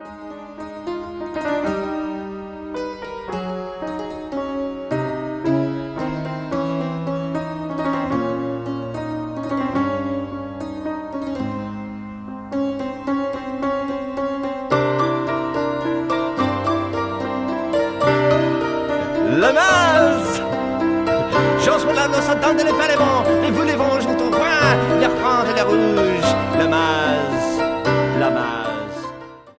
Le mas! J'en suis là, nous sommes dans les paléments, et vous les vents, j'entends rien, les francs et les rouges. Le mas